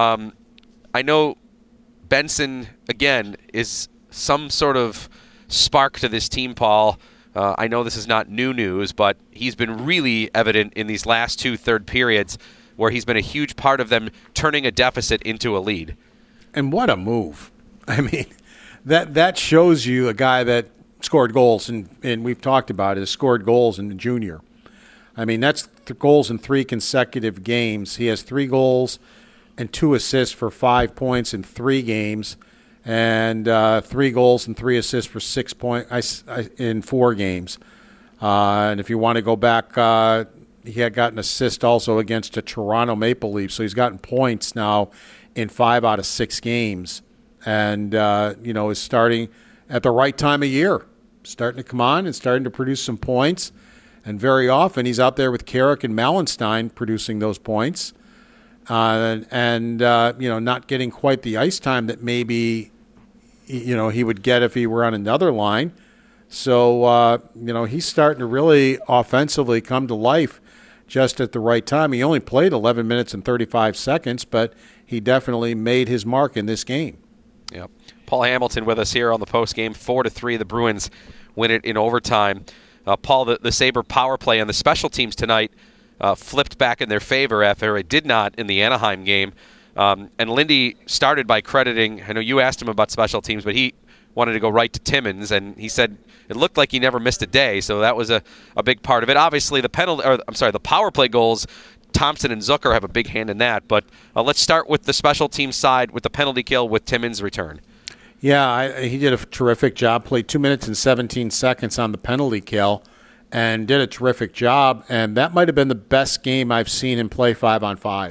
I know Benson again is some sort of spark to this team, Paul. I know this is not new news, but he's been really evident in these last 2 third periods where he's been a huge part of them turning a deficit into a lead. And what a move. I mean, that shows you a guy that scored goals, and we've talked about it, scored goals in the junior. I mean, that's goals in 3 consecutive games. He has 3 goals and 2 assists for 5 points in 3 games. And 3 goals and 3 assists for 6 points in 4 games. And if you want to go back, he had gotten an assist also against the Toronto Maple Leafs. So he's gotten points now in 5 out of 6 games. And, is starting at the right time of year. Starting to come on and starting to produce some points. And very often he's out there with Carrick and Mallenstein producing those points. Not getting quite the ice time that maybe, he would get if he were on another line. So, he's starting to really offensively come to life just at the right time. He only played 11 minutes and 35 seconds, but he definitely made his mark in this game. Yep. Paul Hamilton with us here on the postgame. 4-3, the Bruins win it in overtime. Paul, the Sabre power play on the special teams tonight flipped back in their favor after it did not in the Anaheim game. And Lindy started by crediting, I know you asked him about special teams, but he wanted to go right to Timmins, and he said it looked like he never missed a day, so that was a big part of it. Obviously, the power play goals, Thompson and Zucker have a big hand in that, but let's start with the special team side with the penalty kill with Timmins' return. Yeah, he did a terrific job, played 2 minutes and 17 seconds on the penalty kill, and did a terrific job, and that might have been the best game I've seen him play 5-on-5.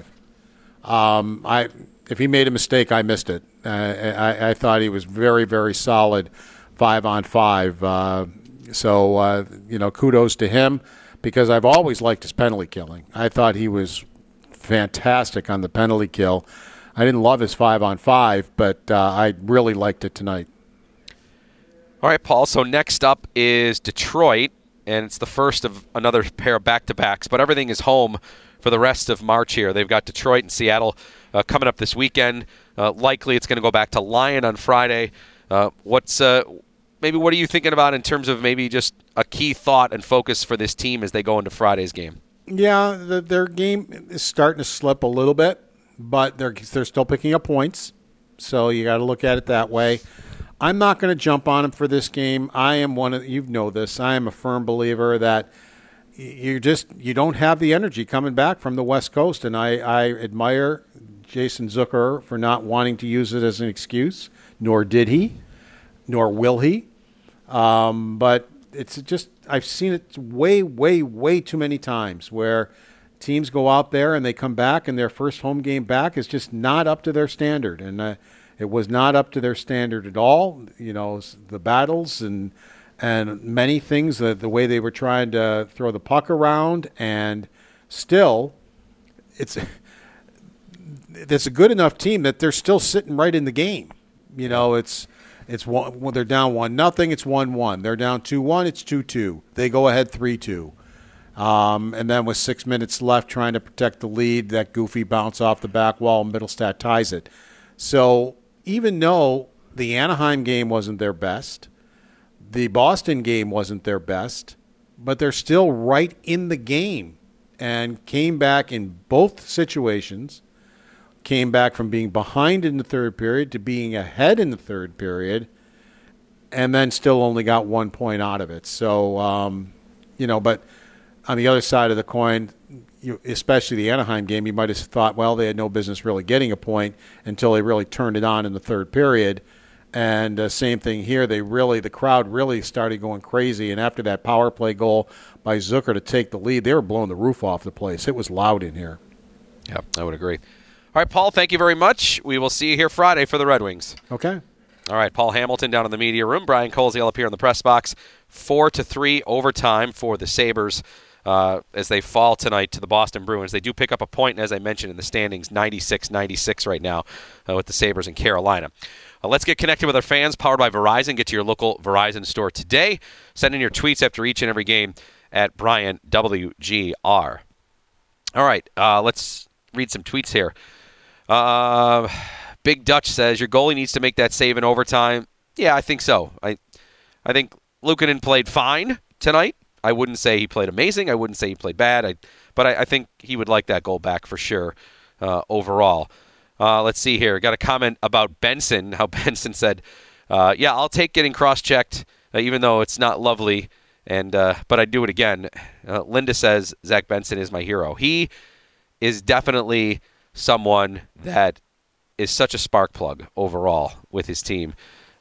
If he made a mistake, I missed it. I thought he was very, very solid 5-on-5. Kudos to him because I've always liked his penalty killing. I thought he was fantastic on the penalty kill. I didn't love his 5-on-5, but I really liked it tonight. All right, Paul. So next up is Detroit, and it's the first of another pair of back-to-backs, but everything is home for the rest of March here. They've got Detroit and Seattle coming up this weekend. Likely it's going to go back to Lyon on Friday. What are you thinking about in terms of maybe just a key thought and focus for this team as they go into Friday's game? Yeah, their game is starting to slip a little bit, but they're still picking up points. so you got to look at it that way. I'm not going to jump on him for this game. I am you know this. I am a firm believer that you don't have the energy coming back from the West Coast, and I admire Jason Zucker for not wanting to use it as an excuse, nor did he, nor will he. But it's just, I've seen it way, way, way too many times where teams go out there and they come back and their first home game back is just not up to their standard. And it was not up to their standard at all. You know, the battles and many things, the way they were trying to throw the puck around, and still it's a good enough team that they're still sitting right in the game. You know, it's one, when they're down 1-0, it's 1-1. They're down 2-1, it's 2-2. They go ahead 3-2. And then with 6 minutes left, trying to protect the lead, that goofy bounce off the back wall, Middlestat ties it. So even though the Anaheim game wasn't their best, the Boston game wasn't their best, but they're still right in the game and came back in both situations, came back from being behind in the third period to being ahead in the third period, and then still only got 1 point out of it. So, but on the other side of the coin, especially the Anaheim game, you might have thought, well, they had no business really getting a point until they really turned it on in the third period. And same thing here. The crowd really started going crazy. And after that power play goal by Zucker to take the lead, they were blowing the roof off the place. It was loud in here. Yep, I would agree. All right, Paul, thank you very much. We will see you here Friday for the Red Wings. Okay. All right, Paul Hamilton down in the media room. Brian Koziel up here in the press box. 4-3 overtime for the Sabres as they fall tonight to the Boston Bruins. They do pick up a point, as I mentioned, in the standings, 96-96 right now with the Sabres in Carolina. Let's get connected with our fans, powered by Verizon. Get to your local Verizon store today. Send in your tweets after each and every game at Brian WGR. All right, let's read some tweets here. Big Dutch says, your goalie needs to make that save in overtime. Yeah, I think so. I think Luukkonen played fine tonight. I wouldn't say he played amazing. I wouldn't say he played bad. But I think he would like that goal back for sure overall. Let's see here. Got a comment about Benson, how Benson said, yeah, I'll take getting cross-checked, even though it's not lovely, but I'd do it again. Linda says, Zach Benson is my hero. He is definitely someone that is such a spark plug overall with his team.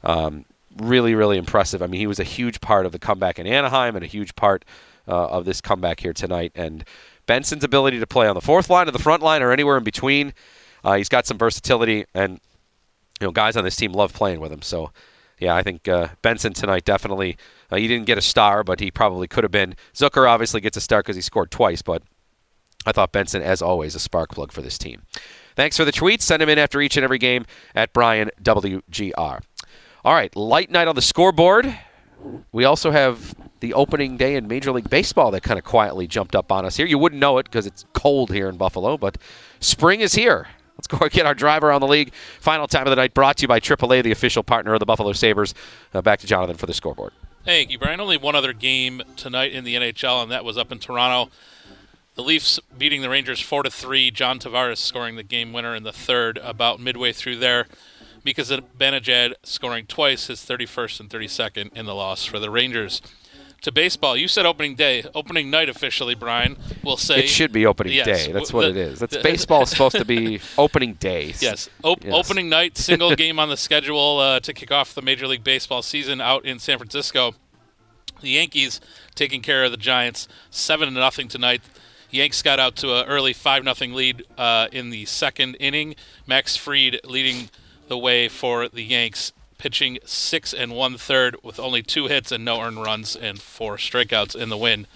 Really, really impressive. I mean, he was a huge part of the comeback in Anaheim and a huge part of this comeback here tonight. And Benson's ability to play on the fourth line or the front line or anywhere in between, he's got some versatility, and guys on this team love playing with him. So, yeah, I think Benson tonight definitely, he didn't get a star, but he probably could have been. Zucker obviously gets a star because he scored twice, but I thought Benson, as always, a spark plug for this team. Thanks for the tweets. Send them in after each and every game at Brian WGR. All right, light night on the scoreboard. We also have the opening day in Major League Baseball that kind of quietly jumped up on us here. You wouldn't know it because it's cold here in Buffalo, but spring is here. Let's go get our drive around the league. Final time of the night brought to you by AAA, the official partner of the Buffalo Sabres. Back to Jonathan for the scoreboard. Thank you, Brian. Only one other game tonight in the NHL, and that was up in Toronto. The Leafs beating the Rangers 4-3. John Tavares scoring the game winner in the third about midway through there. Mika Zibanejad scoring twice, his 31st and 32nd in the loss for the Rangers. To baseball, you said opening day. Opening night officially, Brian, we'll say. It should be opening day. That's what it is. Baseball is supposed to be opening day. Yes. Opening night, single game on the schedule to kick off the Major League Baseball season out in San Francisco. The Yankees taking care of the Giants 7-0 tonight. Yanks got out to an early 5-0 lead in the second inning. Max Fried leading the way for the Yanks, pitching 6 1/3 with only 2 hits and no earned runs and 4 strikeouts in the win.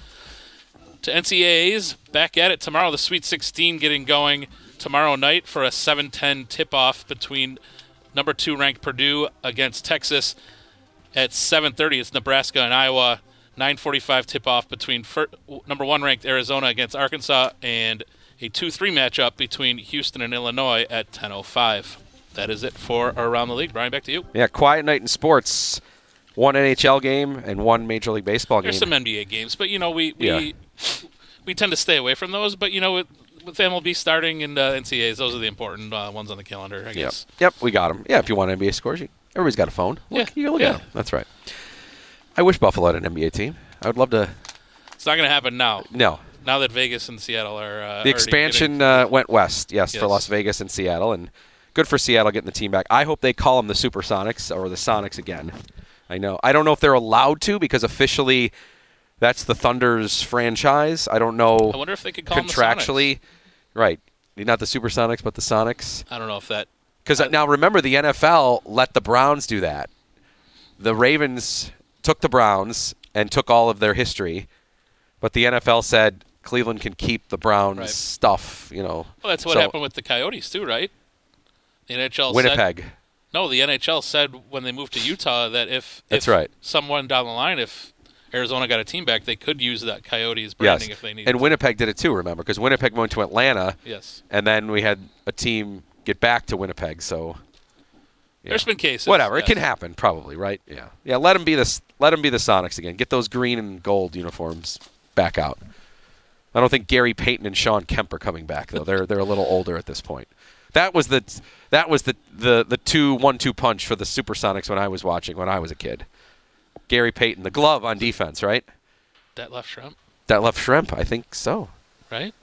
To NCAAs, back at it tomorrow. The Sweet 16 getting going tomorrow night for a 7:10 tip-off between number 2 ranked Purdue against Texas. At 7:30, it's Nebraska and Iowa. 9:45 tip-off between number 1 ranked Arizona against Arkansas, and a 2-3 matchup between Houston and Illinois at 10:05. That is it for Around the League. Brian, back to you. Yeah, quiet night in sports. 1 NHL game and 1 Major League Baseball game. There's some NBA games, but we tend to stay away from those. But with MLB starting and NCAAs, those are the important ones on the calendar, I guess. Yep, we got them. Yeah, if you want NBA scores, everybody's got a phone. Look, you can look at them. That's right. I wish Buffalo had an NBA team. I would love to. It's not going to happen now. No. Now that Vegas and Seattle are the expansion went west, yes, for Las Vegas and Seattle, and good for Seattle getting the team back. I hope they call them the Supersonics or the Sonics again. I don't know if they're allowed to because officially that's the Thunder's franchise. I don't know. I wonder if they could call them contractually. Right. Not the Supersonics, but the Sonics. I don't know if that. Because now remember, the NFL let the Browns do that. The Ravens took the Browns and took all of their history, but the NFL said Cleveland can keep the Browns stuff, Well, that's what happened with the Coyotes too, right? The NHL Winnipeg. said, no, the NHL said when they moved to Utah that if someone down the line, if Arizona got a team back, they could use that Coyotes branding if they needed and Winnipeg did it too, remember? Because Winnipeg went to Atlanta. Yes. And then we had a team get back to Winnipeg, so there's been cases. Whatever, it can happen probably, right? Yeah. Yeah, let them be the Sonics again. Get those green and gold uniforms back out. I don't think Gary Payton and Sean Kemp are coming back though. They're a little older at this point. That was the 2-1-2 punch for the Supersonics when I was watching when I was a kid. Gary Payton, the glove on defense, right? That left shrimp. That left shrimp, I think so. Right?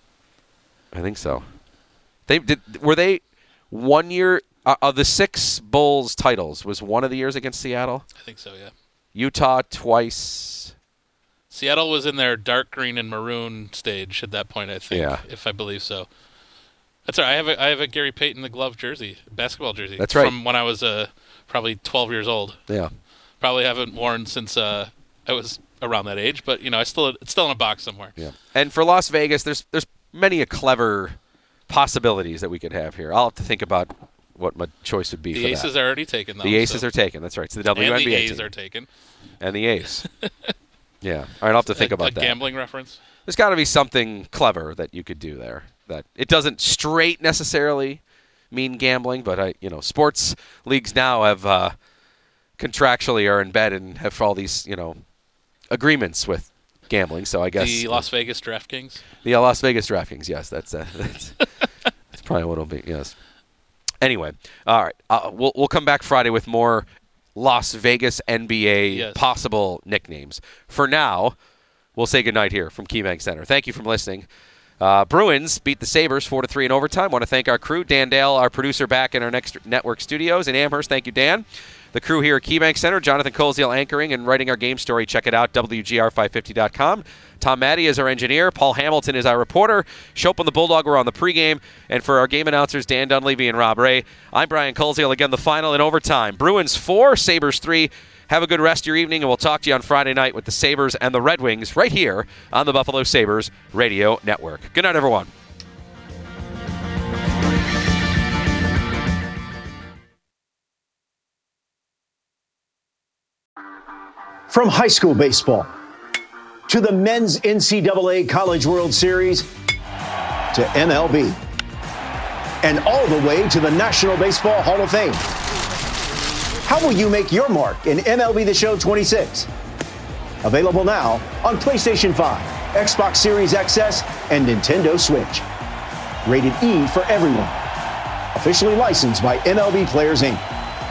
I think so. Were they 1 year of the 6 Bulls titles? Was one of the years against Seattle? I think so. Yeah. Utah twice. Seattle was in their dark green and maroon stage at that point, I think. Yeah. If I believe so. That's all right. I have a Gary Payton the glove jersey, basketball jersey. That's right. From when I was probably 12 years old. Yeah. Probably haven't worn since I was around that age, but it's still in a box somewhere. Yeah. And for Las Vegas, there's many clever possibilities that we could have here. I'll have to think about what my choice would be for that. The Aces are already taken, though. The Aces are taken. That's right. So the WNBA and the A's team. are taken. And the A's. Yeah. All right, I'll have to think about that. A gambling reference? There's got to be something clever that you could do there. That it doesn't straight necessarily mean gambling, but sports leagues now have contractually are in bed and have all these agreements with gambling. So I guess the Las Vegas DraftKings. The Las Vegas DraftKings. Yes, that's probably what it'll be. Yes. Anyway, all right. We'll come back Friday with more Las Vegas NBA possible nicknames. For now, we'll say goodnight here from KeyBank Center. Thank you for listening. Bruins beat the Sabres 4-3 in overtime. Want to thank our crew. Dan Dale, our producer, back in our next network studios in Amherst. Thank you, Dan. The crew here at KeyBank Center, Jonathan Koziel anchoring and writing our game story. Check it out, WGR550.com. Tom Maddie is our engineer. Paul Hamilton is our reporter. Shope and the Bulldog were on the pregame. And for our game announcers, Dan Dunleavy and Rob Ray, I'm Brian Koziel. Again, the final in overtime. Bruins 4, Sabres 3. Have a good rest of your evening, and we'll talk to you on Friday night with the Sabres and the Red Wings right here on the Buffalo Sabres Radio Network. Good night, everyone. From high school baseball to the men's NCAA College World Series to MLB and all the way to the National Baseball Hall of Fame. How will you make your mark in MLB The Show 26? Available now on PlayStation 5, Xbox Series XS, and Nintendo Switch. Rated E for everyone. Officially licensed by MLB Players, Inc.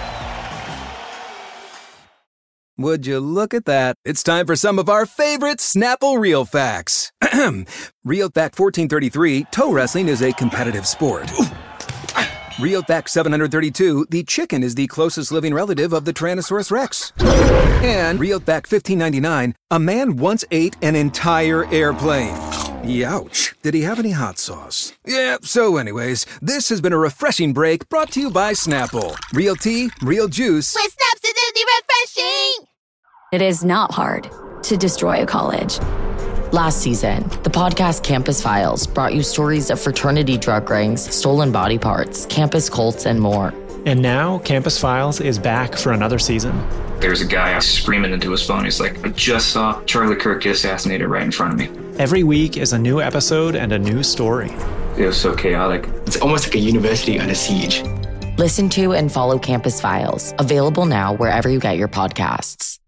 Would you look at that? It's time for some of our favorite Snapple Real Facts. Real Fact 1433, toe wrestling is a competitive sport. Real Fact 732, the chicken is the closest living relative of the Tyrannosaurus Rex. And Real Fact 1599, a man once ate an entire airplane. Youch. Did he have any hot sauce? Yeah, so anyways, this has been a refreshing break brought to you by Snapple. Real tea, real juice. With Snap's acidity refreshing! It is not hard to destroy a college. Last season, the podcast Campus Files brought you stories of fraternity drug rings, stolen body parts, campus cults, and more. And now, Campus Files is back for another season. There's a guy screaming into his phone. He's like, I just saw Charlie Kirk get assassinated right in front of me. Every week is a new episode and a new story. It was so chaotic. It's almost like a university under siege. Listen to and follow Campus Files, available now wherever you get your podcasts.